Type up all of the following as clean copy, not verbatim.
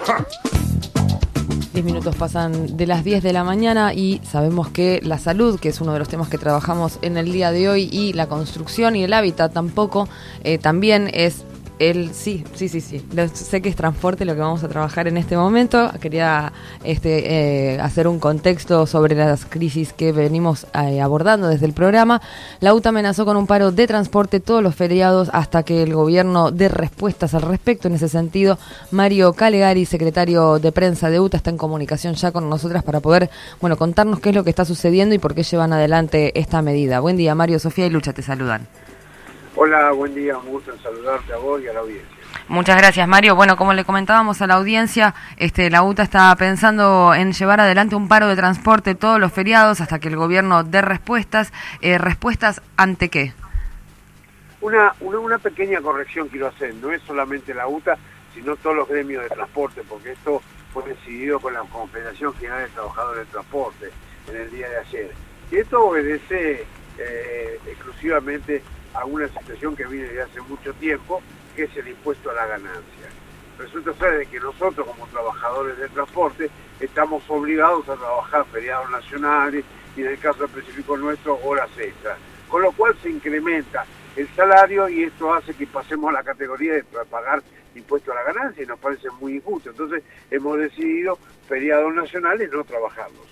10 minutos pasan de las 10 de la mañana y sabemos que la salud, que es uno de los temas que trabajamos en el día de hoy, y la construcción y el hábitat tampoco, también es sí. Sé que es transporte lo que vamos a trabajar en este momento. Quería hacer un contexto sobre las crisis que venimos abordando desde el programa. La UTA amenazó con un paro de transporte todos los feriados hasta que el gobierno dé respuestas al respecto. En ese sentido, Mario Calegari, secretario de prensa de UTA, está en comunicación ya con nosotras para poder, contarnos qué es lo que está sucediendo y por qué llevan adelante esta medida. Buen día, Mario. Sofía y Lucha te saludan. Hola, buen día, un gusto en saludarte a vos y a la audiencia. Muchas gracias, Mario. Bueno, como le comentábamos a la audiencia, la UTA está pensando en llevar adelante un paro de transporte todos los feriados hasta que el gobierno dé respuestas. ¿Respuestas ante qué? Una pequeña corrección quiero hacer. No es solamente la UTA, sino todos los gremios de transporte, porque esto fue decidido con la Confederación General de Trabajadores del Transporte en el día de ayer. Y esto obedece exclusivamente a una situación que viene de hace mucho tiempo, que es el impuesto a la ganancia. Resulta ser de que nosotros, como trabajadores del transporte, estamos obligados a trabajar feriados nacionales y, en el caso específico nuestro, horas extras, con lo cual se incrementa el salario y esto hace que pasemos a la categoría de pagar impuesto a la ganancia y nos parece muy injusto. Entonces hemos decidido feriados nacionales no trabajarlos.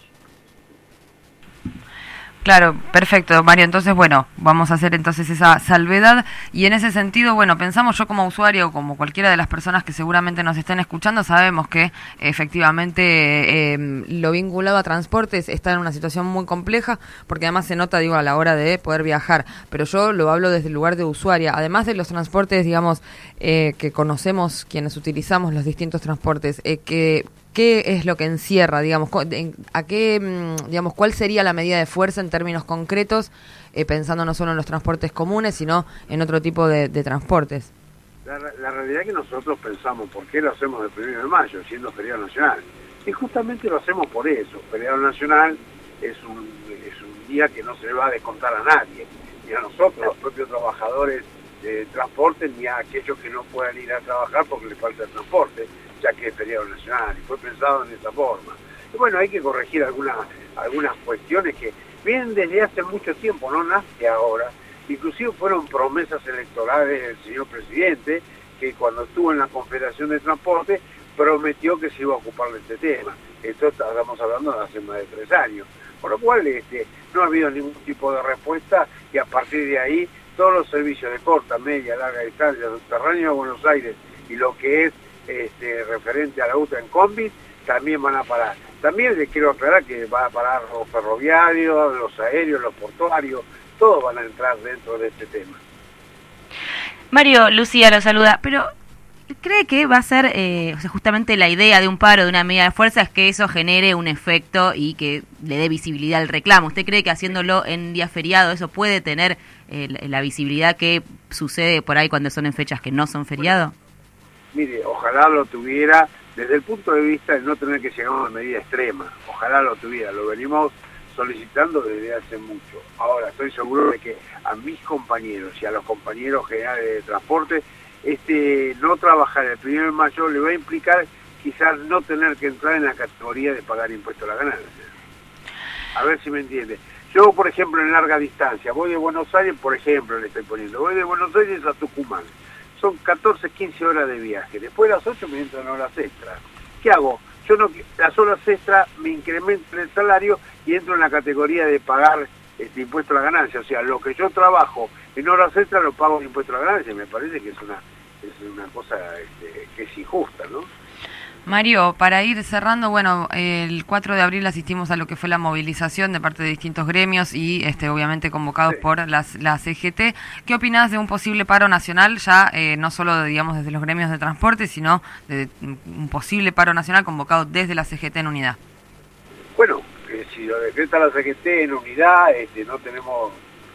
Claro, perfecto, Mario. Entonces, vamos a hacer entonces esa salvedad y en ese sentido, pensamos, yo como usuario, como cualquiera de las personas que seguramente nos estén escuchando, sabemos que efectivamente lo vinculado a transportes está en una situación muy compleja, porque además se nota, a la hora de poder viajar, pero yo lo hablo desde el lugar de usuaria, además de los transportes, que conocemos quienes utilizamos los distintos transportes, ¿qué es lo que encierra, cuál sería la medida de fuerza en términos concretos, pensando no solo en los transportes comunes, sino en otro tipo de transportes? La realidad es que nosotros pensamos, ¿por qué lo hacemos el 1 de mayo, siendo feriado nacional? Y justamente lo hacemos por eso. Feriado nacional es un día que no se le va a descontar a nadie, ni a nosotros, los propios trabajadores de transporte, ni a aquellos que no puedan ir a trabajar porque les falta el transporte, ya que es feriado nacional, y fue pensado en esa forma. Y hay que corregir algunas cuestiones que vienen desde hace mucho tiempo, no nace ahora. Inclusive fueron promesas electorales del señor presidente, que cuando estuvo en la Confederación de Transporte prometió que se iba a ocupar de este tema. Esto estamos hablando de hace más de 3 años. Por lo cual no ha habido ningún tipo de respuesta y a partir de ahí todos los servicios de corta, media, larga distancia, subterráneo a Buenos Aires y lo que es referente a la UTA en combi, también van a parar. También les quiero aclarar que van a parar los ferroviarios, los aéreos, los portuarios, todos van a entrar dentro de este tema. Mario, Lucía lo saluda, pero ¿cree que va a ser, justamente la idea de un paro, de una medida de fuerza, es que eso genere un efecto y que le dé visibilidad al reclamo? ¿Usted cree que haciéndolo en día feriado eso puede tener la visibilidad que sucede por ahí cuando son en fechas que no son feriado? Mire, ojalá lo tuviera desde el punto de vista de no tener que llegar a una medida extrema. Ojalá lo tuviera, lo venimos solicitando desde hace mucho. Ahora, estoy seguro de que a mis compañeros y a los compañeros generales de transporte, no trabajar el 1 de mayo le va a implicar quizás no tener que entrar en la categoría de pagar impuesto a la ganancia. A ver si me entiende. Yo, por ejemplo, en larga distancia, voy de Buenos Aires, por ejemplo, le estoy poniendo, voy de Buenos Aires a Tucumán. Son 14, 15 horas de viaje. Después de las 8 me entran horas extras. ¿Qué hago? Las horas extras me incrementan el salario y entro en la categoría de pagar impuesto a la ganancia. O sea, lo que yo trabajo en horas extras lo pago en impuesto a la ganancia. Me parece que es una cosa que es injusta, ¿no? Mario, para ir cerrando, el 4 de abril asistimos a lo que fue la movilización de parte de distintos gremios y obviamente convocados por la CGT. ¿Qué opinás de un posible paro nacional, ya no solo desde los gremios de transporte, sino de un posible paro nacional convocado desde la CGT en unidad? Bueno, si lo decreta la CGT en unidad, no tenemos,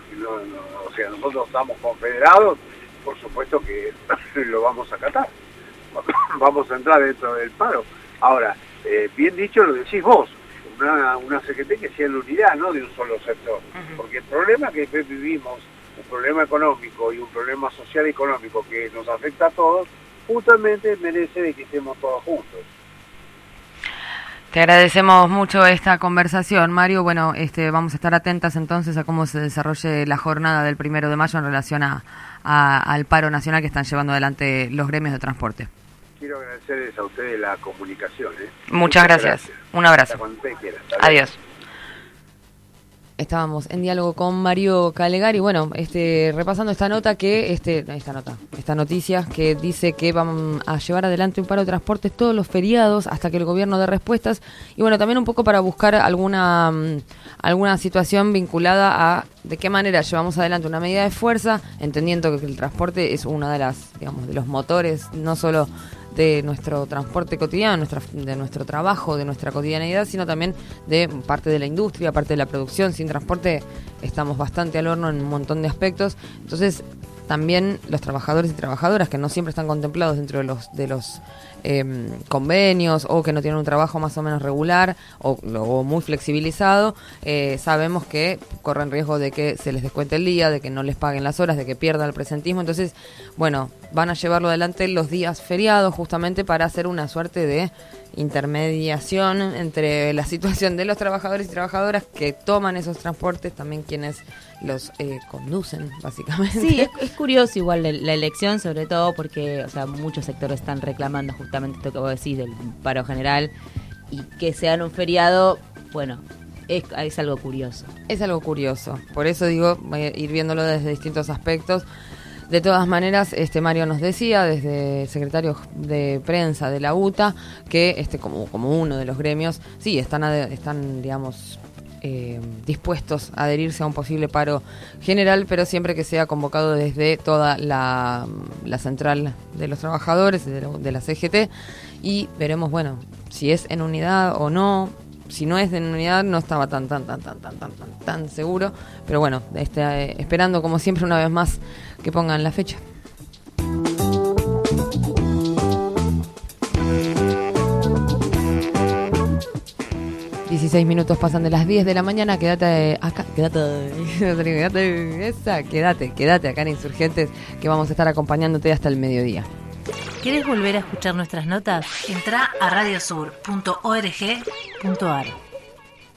o sea, nosotros estamos confederados, por supuesto que lo vamos a acatar. Vamos a entrar dentro del paro. Ahora, bien dicho lo decís vos, una CGT que sea en la unidad, no de un solo sector, porque el problema que vivimos, un problema económico y un problema social económico que nos afecta a todos, justamente merece de que estemos todos juntos. Te agradecemos mucho esta conversación, Mario. Bueno, vamos a estar atentas entonces a cómo se desarrolle la jornada del 1 de mayo en relación al paro nacional que están llevando adelante los gremios de transporte. Quiero agradecerles a ustedes la comunicación. Muchas gracias. Un abrazo. Cuando ustedes quieran. Adiós. Estábamos en diálogo con Mario Calegari, bueno, repasando esta nota esta noticia que dice que van a llevar adelante un paro de transportes todos los feriados hasta que el gobierno dé respuestas, y bueno, también un poco para buscar alguna situación vinculada a de qué manera llevamos adelante una medida de fuerza, entendiendo que el transporte es una de de los motores, no solo de nuestro transporte cotidiano, de nuestro trabajo, de nuestra cotidianidad, sino también de parte de la industria, parte de la producción. Sin transporte estamos bastante al horno en un montón de aspectos. Entonces, también los trabajadores y trabajadoras que no siempre están contemplados dentro de los convenios, o que no tienen un trabajo más o menos regular o muy flexibilizado, sabemos que corren riesgo de que se les descuente el día, de que no les paguen las horas, de que pierdan el presentismo. Entonces, bueno, van a llevarlo adelante los días feriados justamente para hacer una suerte de intermediación entre la situación de los trabajadores y trabajadoras que toman esos transportes, también quienes los conducen, básicamente. Sí, es curioso igual la elección, sobre todo porque, o sea, muchos sectores están reclamando justamente esto que vos decís del paro general, y que sean un feriado, bueno, es algo curioso. Es algo curioso, por eso digo, voy a ir viéndolo desde distintos aspectos. De todas maneras, Mario nos decía, desde secretario de prensa de la UTA, que como uno de los gremios, sí, están digamos, dispuestos a adherirse a un posible paro general, pero siempre que sea convocado desde toda la central de los trabajadores, de la CGT, y veremos, bueno, si es en unidad o no. Si no es en unidad, no estaba tan seguro, pero bueno, esperando como siempre una vez más que pongan la fecha. 16 minutos pasan de las 10 de la mañana. Quédate acá, quédate acá en Insurgentes, que vamos a estar acompañándote hasta el mediodía. ¿Quieres volver a escuchar nuestras notas? Entrá a radiosur.org.ar.